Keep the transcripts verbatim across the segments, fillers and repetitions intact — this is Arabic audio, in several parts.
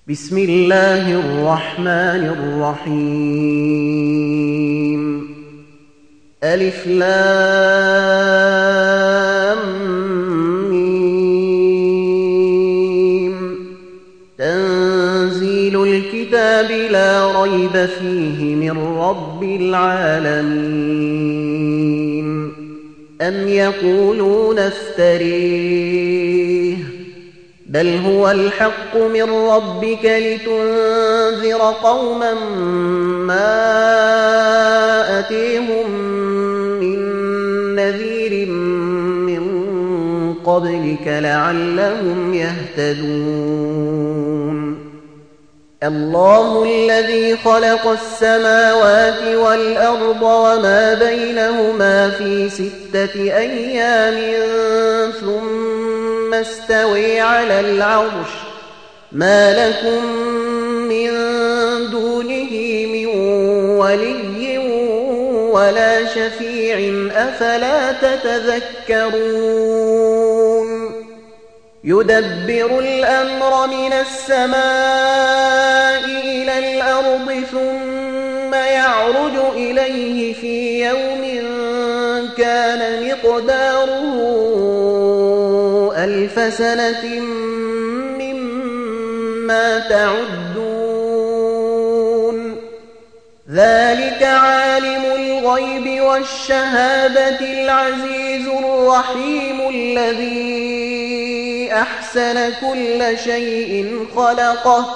بسم الله الرحمن الرحيم ألف لام ميم تنزيل الكتاب لا ريب فيه من رب العالمين أم يقولون افتريه بل هو الحق من ربك لتنذر قوما ما أتيهم من نذير من قبلك لعلهم يهتدون الله الذي خلق السماوات والأرض وما بينهما في ستة أيام ثم استوي على العرش ما لكم من دونه من ولي ولا شفيع أفلا تتذكرون يدبر الأمر من السماء إلى الأرض ثم يعرج إليه في يوم كان مقداره ألف سنة مما تعدون ذلك عالم الغيب والشهادة العزيز الرحيم الذي أحسن كل شيء خلقه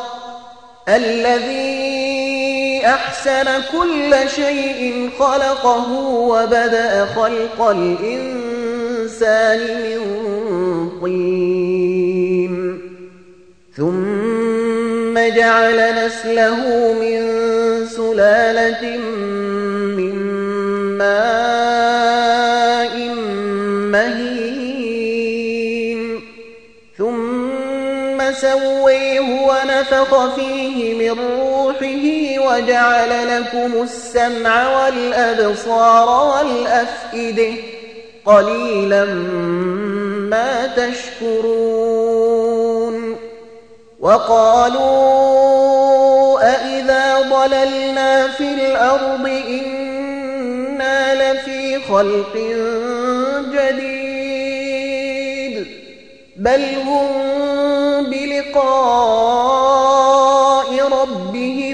الذي أحسن كل شيء خلقه وبدأ خلق الإنسان من طين ثم جعل نسله من سلالة من ماء مهين ثم سويه ونفخ فيه من روحه وجعل لكم السمع والأبصار والأفئدة قليلا ما تشكرون وقالوا أإذا ضللنا في الأرض إنا لفي خلق جديد بل هم بلقاء ربهم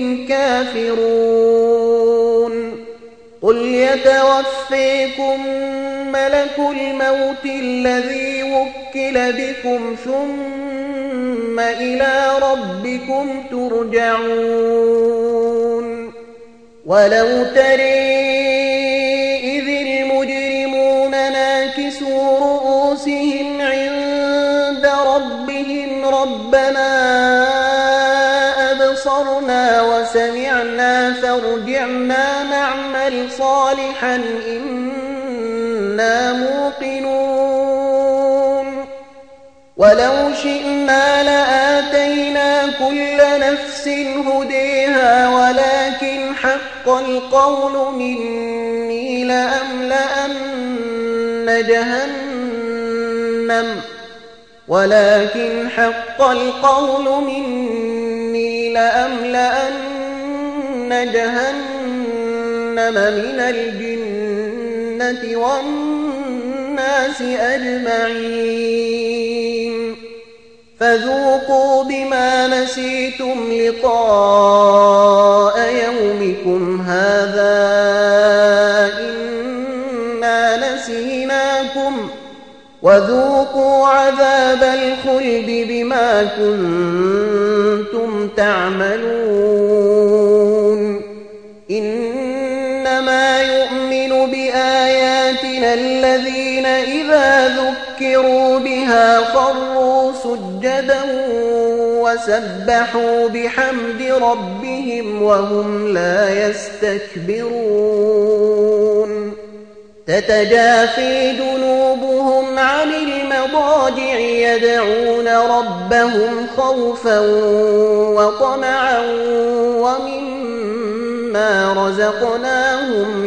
كافرون قل يتوفيكم ملك الموت الذي وكل بكم ثم إلى ربكم ترجعون ولو ترى إذ المجرمون ناكسوا رؤوسهم عند ربهم ربنا أبصرنا وسمعنا فارجعنا نعمل صالحا إنا موقنون ولو شئنا لآتينا كل نفس هديها ولكن حق القول مني لأملأن جهنم ولكن حق القول مني لأملأن جهنم من الجنة والناس أجمعين فذوقوا بما نسيتم لقاء يومكم هذا إنا نسيناكم وذوقوا عذاب الخلد بما كنتم تعملون إنما يؤمن بآياتنا الذين إذا ذكروا بها خروا سجدا وسبحوا بحمد ربهم وهم لا يستكبرون تتجافي جنوبهم عن المضاجع يدعون ربهم خوفا وطمعا ومما رزقناهم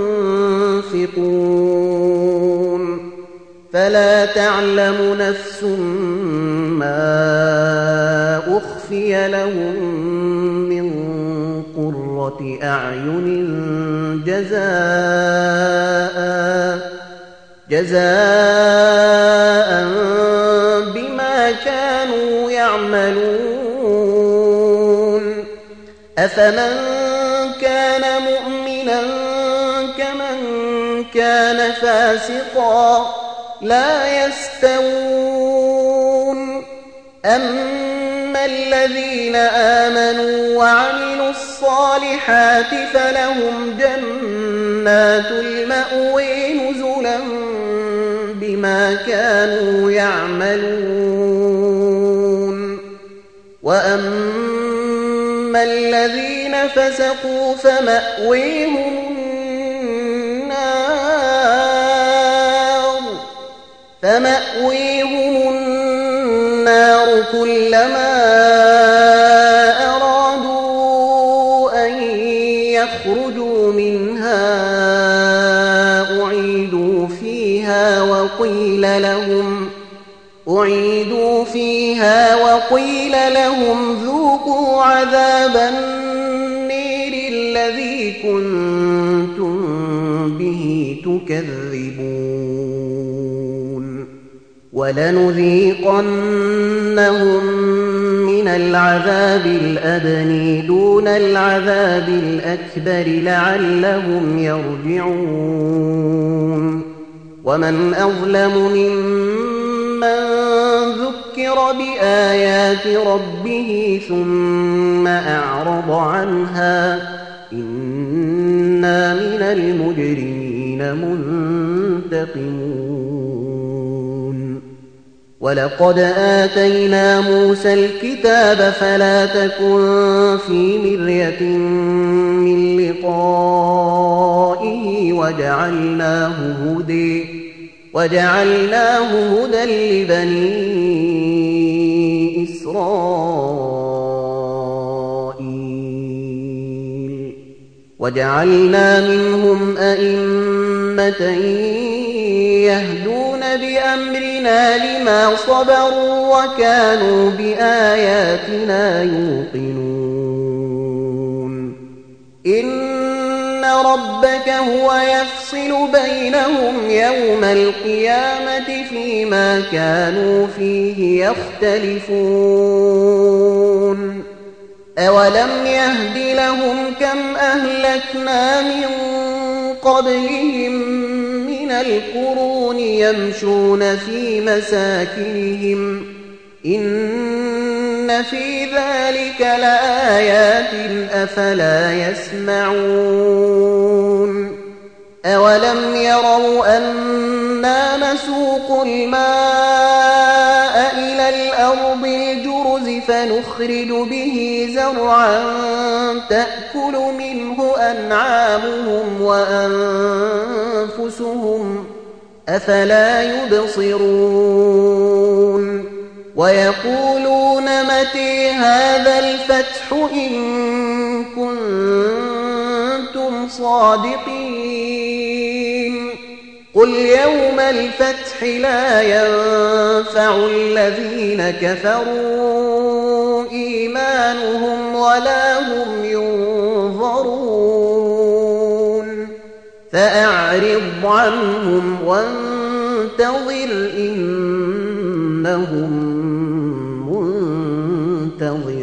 ينفقون فلا تعلم نفس ما أخفي أخفي لهم من قرة أعين جزاء جزاء بما كانوا يعملون أفمن كان مؤمنا كمن كان فاسقا لا يستوون أما الذين آمنوا وعملوا الصالحات فلهم جنات المأوى نزلا بما كانوا يعملون وأما الذين فسقوا فمأويهم النار فمأويهم النار كلما أرادوا أن يخرجوا منها أعيدوا فيها وقيل لهم أعيدوا فيها وقيل لهم ذوقوا عذاب النير الذي كنتم به تكذبون ولنذيقنهم من العذاب الأدنى دون العذاب الأكبر لعلهم يرجعون ومن أظلم ممن ذكر بآيات ربه ثم أعرض عنها إنا من المجرمين منتقمون ولقد آتينا موسى الكتاب فلا تكن في مرية من لقائه وجعلناه هدى وجعلناه هدى لبني إسرائيل وجعلنا منهم أئمة يهدون بأمرنا لما صبروا وكانوا بآياتنا يوقنون إن ربك هو يفصل بينهم يوم القيامة فيما كانوا فيه يختلفون أولم يهد لهم كم أهلكنا من قبلهم من القرون يمشون في مساكنهم إن في ذلك لآيات أفلا يسمعون أولم يروا أنا نسوق الماء إلى الأرض الجرز فنخرج به زرعا تأكل منه أنعامهم وأنفسهم أفلا يبصرون ويقولون متى هذا الفتح إن كنتم صادقين قل يوم الفتح لا ينفع الذين كفروا إيمانهم ولا هم ينظرون فأعرض عنهم وانتظر إنهم منتظرون